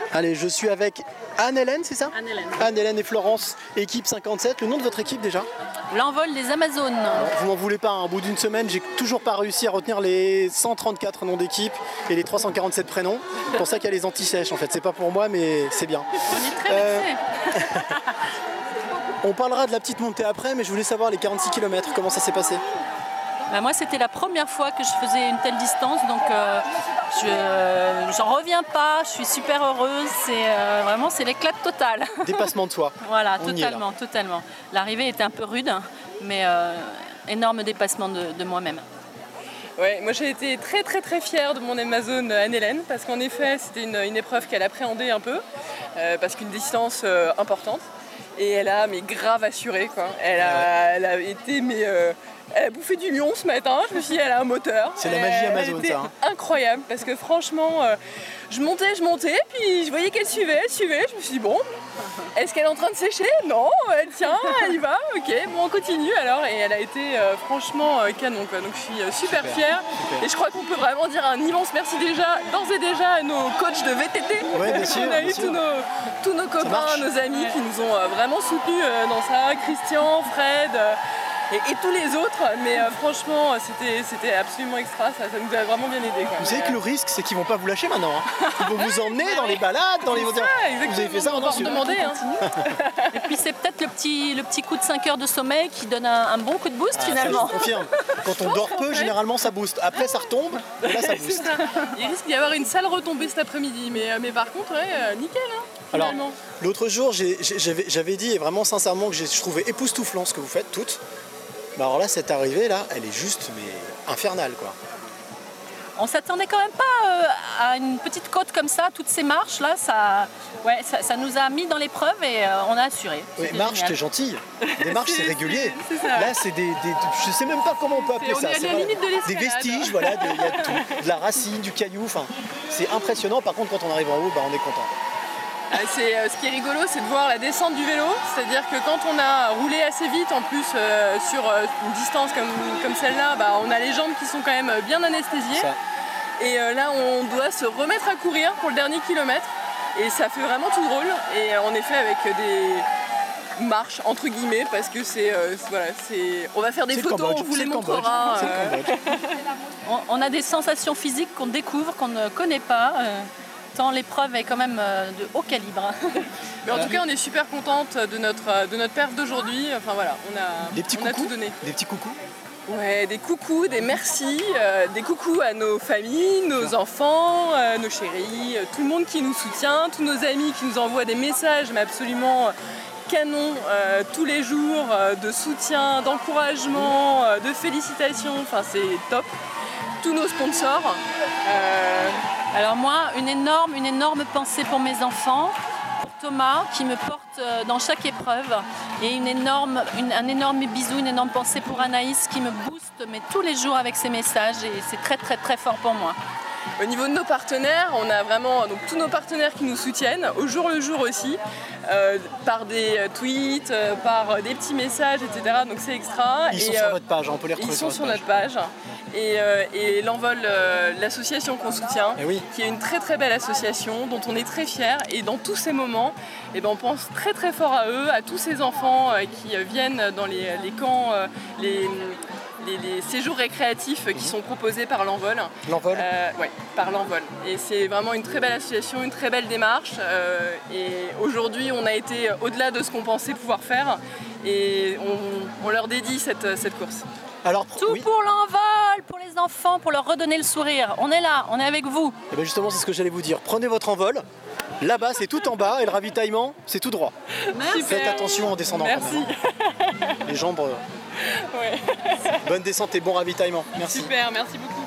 Allez, je suis avec Anne-Hélène, c'est ça ? Anne-Hélène. Anne-Hélène et Florence, équipe 57. Le nom de votre équipe déjà ? L'envol des Amazones. Vous m'en voulez pas, hein, au bout d'une semaine, j'ai toujours pas réussi à retenir les 134 noms d'équipe et les 347 prénoms. C'est pour ça qu'il y a les anti-sèches en fait. C'est pas pour moi, mais c'est bien. On est très vexés. On parlera de la petite montée après, mais je voulais savoir les 46 km, comment ça s'est passé ? Bah moi, c'était la première fois que je faisais une telle distance, donc j'en reviens pas. Je suis super heureuse. Vraiment, c'est l'éclat total. Dépassement de soi. Voilà, On y est, là. totalement. L'arrivée était un peu rude, mais énorme dépassement de moi-même. Ouais, moi j'ai été très très très fière de mon Amazone Anne-Hélène parce qu'en effet c'était une épreuve qu'elle appréhendait un peu parce qu'une distance importante et elle a grave assuré quoi. Elle a été elle a bouffé du lion ce matin, je me suis dit elle a un moteur. C'est la magie Amazon ça. Hein. Incroyable parce que franchement je montais, puis je voyais qu'elle suivait, je me suis dit bon, est-ce qu'elle est en train de sécher ? Non, elle tient, elle y va, ok, bon on continue alors et elle a été franchement canon quoi, donc je suis super fière et je crois qu'on peut vraiment dire un immense merci d'ores et déjà à nos coachs de VTT. Ouais, bien sûr, on a eu tous nos copains, nos amis qui nous ont vraiment soutenus dans ça, Christian, Fred et tous les autres, mais franchement c'était absolument extra, ça nous a vraiment bien aidé. Vous savez que le risque c'est qu'ils vont pas vous lâcher maintenant. Hein. Ils vont vous emmener dans les balades, dans les... Ça, vous avez fait ça on va demander. Hein. Et puis c'est peut-être le petit coup de 5 heures de sommeil qui donne un bon coup de boost finalement. Je confirme. Quand on dort peu, généralement ça booste. Après ça retombe, et là ça booste. Il risque d'y avoir une sale retombée cet après-midi, mais par contre, nickel. Hein, alors, l'autre jour, j'avais dit, et vraiment sincèrement, que je trouvais époustouflant ce que vous faites toutes. Bah alors là, cette arrivée là, elle est juste infernale quoi. On s'attendait quand même pas à une petite côte comme ça, toutes ces marches là, ça nous a mis dans l'épreuve et on a assuré. Oui, marche, t'es gentille. Des marches, c'est régulier. C'est ça. Là, c'est je sais même pas comment on peut appeler ça. C'est la limite de l'escalade. Des vestiges, voilà, il y a tout, de la racine, du caillou. Enfin, c'est impressionnant. Par contre, quand on arrive en haut, on est content. Ce qui est rigolo, c'est de voir la descente du vélo, c'est-à-dire que quand on a roulé assez vite, en plus sur une distance comme celle-là, on a les jambes qui sont quand même bien anesthésiées. Ça. Et là, on doit se remettre à courir pour le dernier kilomètre, et ça fait vraiment tout drôle. Et en effet, avec des marches entre guillemets, parce que on va faire des photos, on vous les montrera. On a des sensations physiques qu'on découvre, qu'on ne connaît pas. Tant l'épreuve est quand même de haut calibre. Mais en tout cas, on est super contente de notre perf d'aujourd'hui. Enfin voilà, on a tout donné. Des petits coucous. Ouais, des coucous, des merci, des coucous à nos familles, nos enfants, nos chéris, tout le monde qui nous soutient, tous nos amis qui nous envoient des messages, mais absolument canon tous les jours, de soutien, d'encouragement, de félicitations. Enfin, c'est top. Tous nos sponsors. Alors moi, une énorme pensée pour mes enfants, pour Thomas qui me porte dans chaque épreuve et un énorme bisou, une énorme pensée pour Anaïs qui me booste tous les jours avec ses messages et c'est très très très fort pour moi. Au niveau de nos partenaires, on a vraiment tous nos partenaires qui nous soutiennent, au jour le jour aussi, par des tweets, par des petits messages, etc. Donc c'est extra. Ils sont sur notre page, on peut les retrouver sur notre page. Et l'envol, l'association qu'on soutient, qui est une très très belle association dont on est très fiers. Et dans tous ces moments, on pense très très fort à eux, à tous ces enfants qui viennent dans les camps, les séjours récréatifs qui sont proposés par l'envol. L'envol par l'envol. Et c'est vraiment une très belle association, une très belle démarche. Et aujourd'hui, on a été au-delà de ce qu'on pensait pouvoir faire. Et on leur dédie cette course. Alors, pour l'envol, pour les enfants, pour leur redonner le sourire. On est là, on est avec vous. Et bien justement, c'est ce que j'allais vous dire. Prenez votre envol. Là-bas, c'est tout en bas et le ravitaillement, c'est tout droit. Merci. Faites attention en descendant. Merci. Les jambes. Ouais. Bonne descente et bon ravitaillement. Merci. Super, merci beaucoup.